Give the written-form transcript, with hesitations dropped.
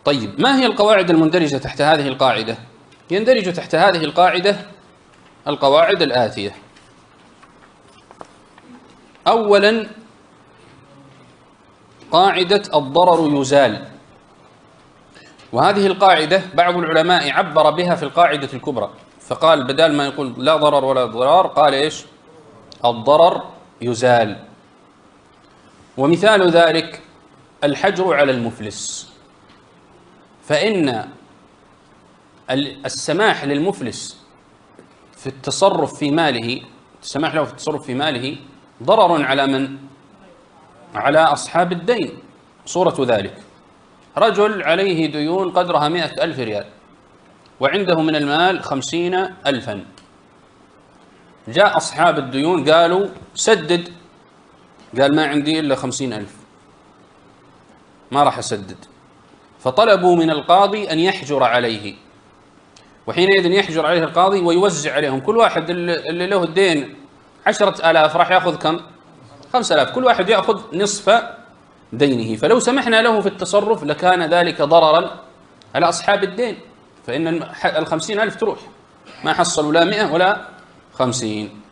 طيب، ما هي القواعد المندرجة تحت هذه القاعدة؟ يندرج تحت هذه القاعدة القواعد الآتية. أولا، قاعدة الضرر يزال، وهذه القاعدة بعض العلماء عبر بها في القاعدة الكبرى، فقال بدال ما يقول لا ضرر ولا ضرار قال إيش؟ الضرر يزال. ومثال ذلك الحجر على المفلس، فإن السماح للمفلس في التصرف في ماله، السماح له في التصرف في ماله ضرر على من؟ على أصحاب الدين. صورة ذلك رجل عليه ديون قدرها 100,000 ريال وعنده من المال 50,000. جاء أصحاب الديون قالوا سدد، قال ما عندي إلا 50,000، ما راح أسدد. فطلبوا من القاضي أن يحجر عليه، وحينئذ يحجر عليه القاضي ويوزع عليهم، كل واحد اللي له الدين 10,000 راح يأخذ كم؟ 5,000، كل واحد يأخذ نصف دينه. فلو سمحنا له في التصرف لكان ذلك ضررا على أصحاب الدين، فإن 50,000 تروح، ما حصلوا لا 100 ولا 50.